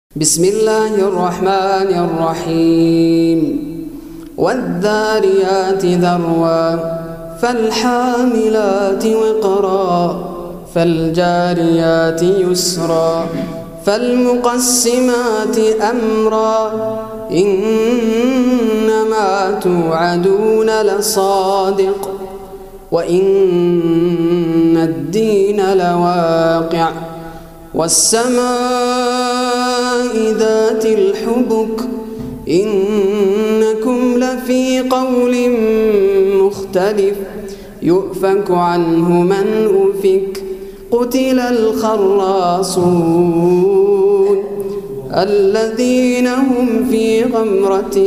بسم الله الرحمن الرحيم والذاريات ذروا فالحاملات وقرا فالجاريات يسرا فالمقسمات أمرا إنما توعدون لصادق وإن الدين لواقع والسماء ذات الحبك إنكم لفي قول مختلف يؤفك عنه من أفك قتل الخراصون الذين هم في غمرة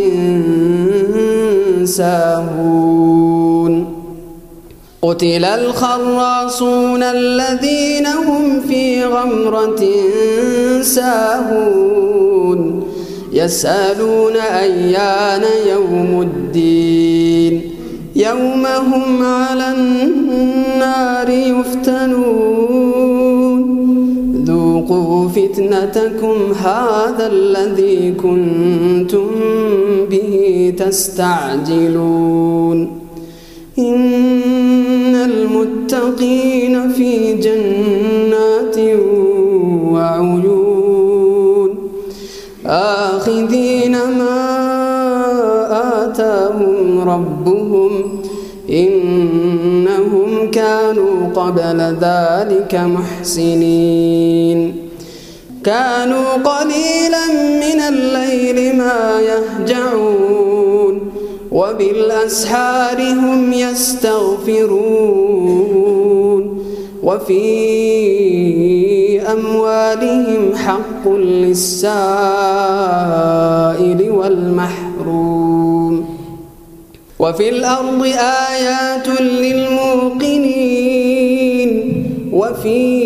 ساهون قتل الخراصون الذين هم في غمرة ساهون يسألون أيان يوم الدين يوم هم على النار يفتنون ذوقوا فتنتكم هذا الذي كنتم به تستعجلون إن المتقين في جنات وعيون آخذين ما آتاهم ربهم إنهم كانوا قبل ذلك محسنين كانوا قليلا من الليل ما يهجعون وبالأسحار هم يستغفرون وفي أموالهم حق للسائل والمحروم وفي الأرض آيات للموقنين وفي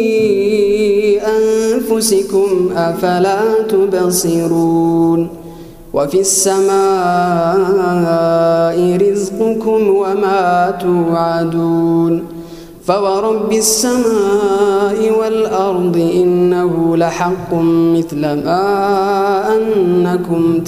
أنفسكم أفلا تبصرون وفي السماء رزقكم وما توعدون فورب السماء والأرض إنه لحق مثل ما أنكم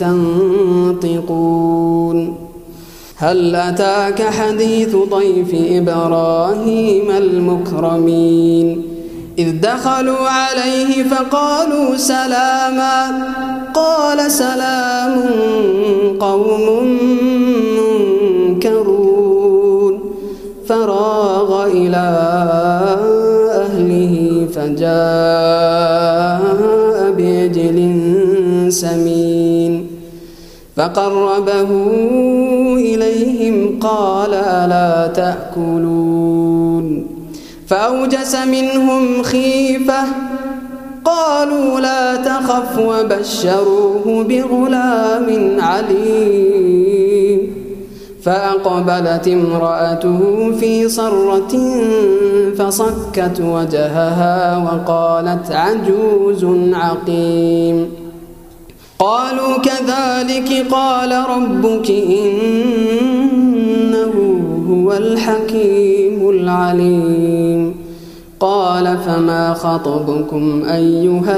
تنطقون هل أتاك حديث ضيف إبراهيم المكرمين إذ دخلوا عليه فقالوا سلاما قال سلام قوم منكرون فراغ إلى أهله فجاء بعجل سمين فقربه إليهم قال ألا تأكلون فأوجس منهم خيفة قالوا لا تخف وبشروه بغلام عليم فأقبلت امرأته في صرة فصكت وجهها وقالت عجوز عقيم قالوا كذلك قال ربك إنه هو الحكيم العليم قال فما خطبكم أيها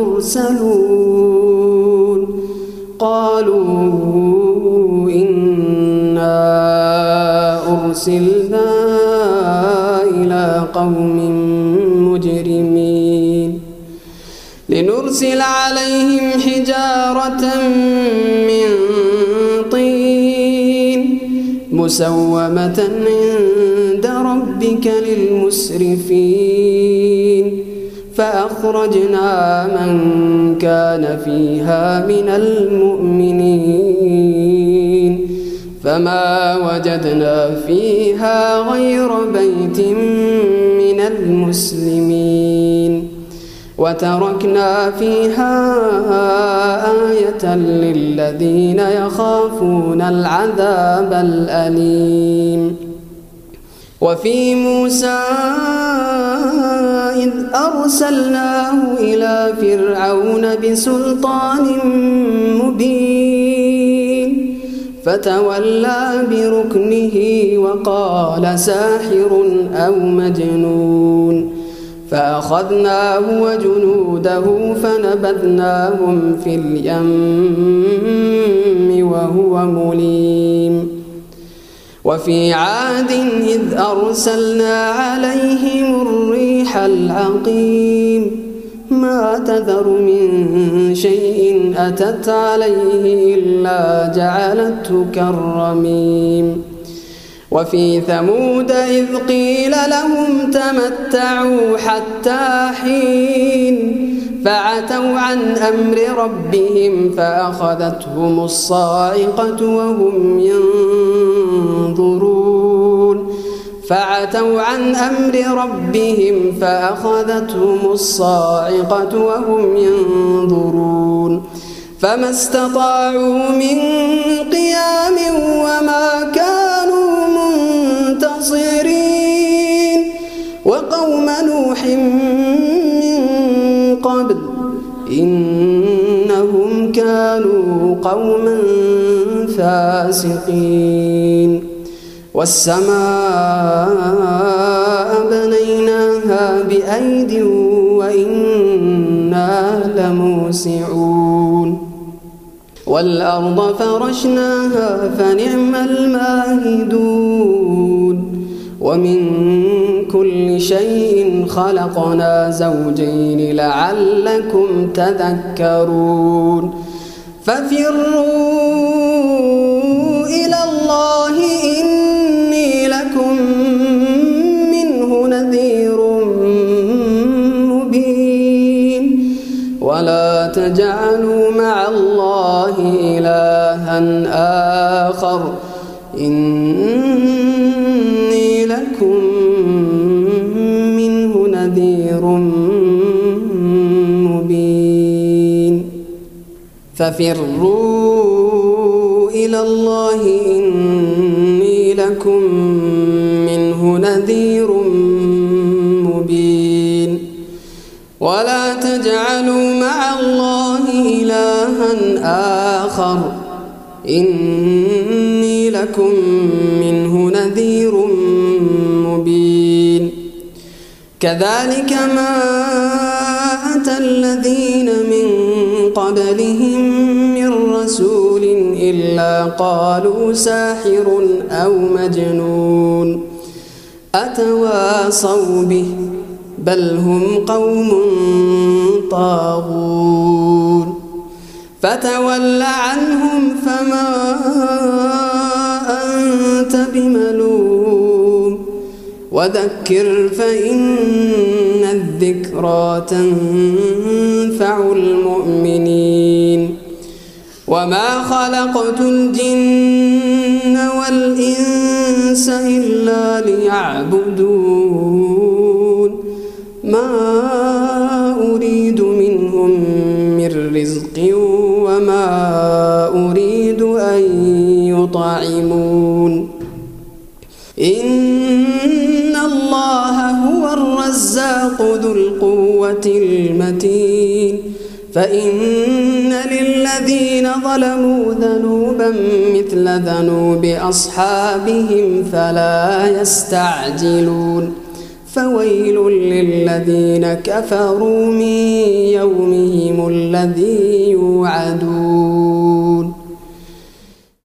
المرسلون قالوا إنا أرسلنا إلى قوم مجرمين لنرسل عليهم حجارة من طين مسومة عند ربك للمسرفين فأخرجنا من كان فيها من المؤمنين فما وجدنا فيها غير بيت من المسلمين وتركنا فيها آية للذين يخافون العذاب الأليم وفي موسى إذ أرسلناه إلى فرعون بسلطان مبين فتولى بركنه وقال ساحر أو مجنون فأخذناه وجنوده فنبذناهم في اليم وهو مليم وفي عاد إذ أرسلنا عليهم الريح العقيم ما تذر من شيء أتت عليه إلا جعلته كالرميم وفي ثمود إذ قيل لهم تمتعوا حتى حين فعتوا عن أمر ربهم فأخذتهم الصاعقة وهم ينظرون فعتوا عن أمر ربهم فأخذتهم الصاعقة وهم ينظرون فما استطاعوا من قيام وما كانوا منتصرين وقوم نوح من قبل إنهم كانوا قوما فاسقين والسماء بنيناها بأيد وإنا لموسعون والأرض فرشناها فنعم الماهدون ومن كل شيء خلقنا زوجين لعلكم تذكرون ففروا إلى الله إني لكم منه نذير مبين ولا تجعلوا مع الله إلها آخر إني لكم منه نذير مبين ففروا إلى الله إني لكم منه نذير مبين ولا تجعلوا مع الله إلها آخر إني لكم منه نذير مبين كذلك ما أتى الذين من قبلهم من رسول إلا قالوا ساحر أو مجنون أتواصوا به بل هم قوم طاغون فتول عنهم فما أنت بملوم وذكر فإن الذكرى تنفع المؤمنين وما خلقت الجن والإنس إلا ليعبدون ما أريد منهم من رزق وما أريد أن يطعمون إن الله هو الرزاق ذو القوة المتين فإن للذين ظلموا ذنوبا مثل ذنوب أصحابهم فلا يستعجلون فويل للذين كفروا من يومهم الذي يوعدون